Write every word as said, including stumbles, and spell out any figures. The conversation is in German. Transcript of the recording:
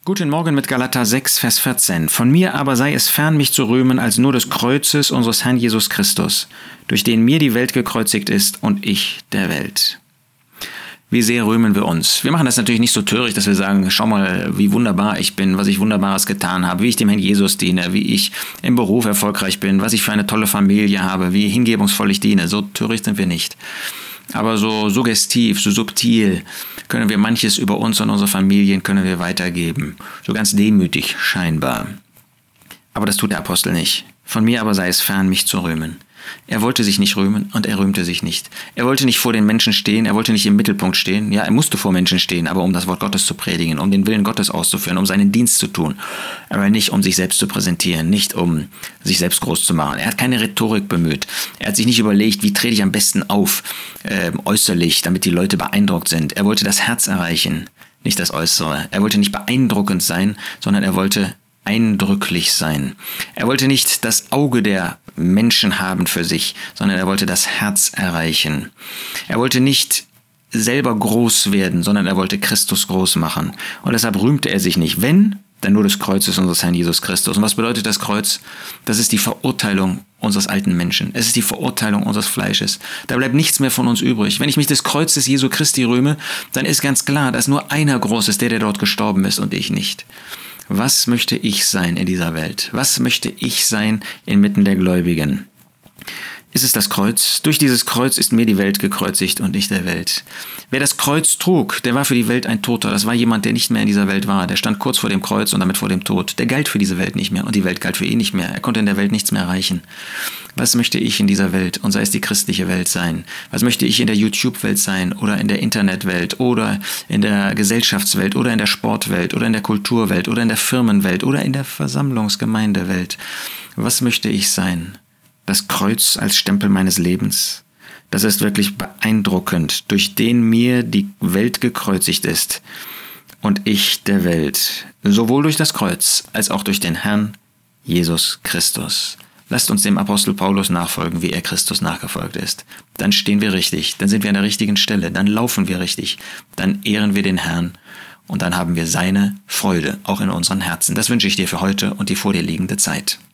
Guten Morgen mit Galater sechs, Vers vierzehn. Von mir aber sei es fern, mich zu rühmen, als nur des Kreuzes unseres Herrn Jesus Christus, durch den mir die Welt gekreuzigt ist und ich der Welt. Wie sehr rühmen wir uns? Wir machen das natürlich nicht so töricht, dass wir sagen, schau mal, wie wunderbar ich bin, was ich Wunderbares getan habe, wie ich dem Herrn Jesus diene, wie ich im Beruf erfolgreich bin, was ich für eine tolle Familie habe, wie hingebungsvoll ich diene. So töricht sind wir nicht. Aber so suggestiv, so subtil können wir manches über uns und unsere Familien können wir weitergeben. So ganz demütig scheinbar. Aber das tut der Apostel nicht. Von mir aber sei es fern, mich zu rühmen. Er wollte sich nicht rühmen und er rühmte sich nicht. Er wollte nicht vor den Menschen stehen, er wollte nicht im Mittelpunkt stehen. Ja, er musste vor Menschen stehen, aber um das Wort Gottes zu predigen, um den Willen Gottes auszuführen, um seinen Dienst zu tun. Aber nicht um sich selbst zu präsentieren, nicht um sich selbst groß zu machen. Er hat keine Rhetorik bemüht. Er hat sich nicht überlegt, wie trete ich am besten auf, äh, äußerlich, damit die Leute beeindruckt sind. Er wollte das Herz erreichen, nicht das Äußere. Er wollte nicht beeindruckend sein, sondern er wollte eindrücklich sein. Er wollte nicht das Auge der Menschen haben für sich, sondern er wollte das Herz erreichen. Er wollte nicht selber groß werden, sondern er wollte Christus groß machen. Und deshalb rühmte er sich nicht, wenn, dann nur des Kreuzes unseres Herrn Jesus Christus. Und was bedeutet das Kreuz? Das ist die Verurteilung unseres alten Menschen. Es ist die Verurteilung unseres Fleisches. Da bleibt nichts mehr von uns übrig. Wenn ich mich des Kreuzes Jesu Christi rühme, dann ist ganz klar, dass nur einer groß ist, der, der dort gestorben ist und ich nicht. Was möchte ich sein in dieser Welt? Was möchte ich sein inmitten der Gläubigen? Ist es das Kreuz? Durch dieses Kreuz ist mir die Welt gekreuzigt und nicht der Welt. Wer das Kreuz trug, der war für die Welt ein Toter. Das war jemand, der nicht mehr in dieser Welt war. Der stand kurz vor dem Kreuz und damit vor dem Tod. Der galt für diese Welt nicht mehr und die Welt galt für ihn nicht mehr. Er konnte in der Welt nichts mehr erreichen. Was möchte ich in dieser Welt, und sei es die christliche Welt, sein? Was möchte ich in der YouTube-Welt sein oder in der Internetwelt oder in der Gesellschaftswelt oder in der Sportwelt oder in der Kulturwelt oder in der Firmenwelt oder in der Versammlungsgemeindewelt? Was möchte ich sein? Das Kreuz als Stempel meines Lebens? Das ist wirklich beeindruckend, durch den mir die Welt gekreuzigt ist und ich der Welt, sowohl durch das Kreuz als auch durch den Herrn Jesus Christus. Lasst uns dem Apostel Paulus nachfolgen, wie er Christus nachgefolgt ist. Dann stehen wir richtig, dann sind wir an der richtigen Stelle, dann laufen wir richtig, dann ehren wir den Herrn und dann haben wir seine Freude, auch in unseren Herzen. Das wünsche ich dir für heute und die vor dir liegende Zeit.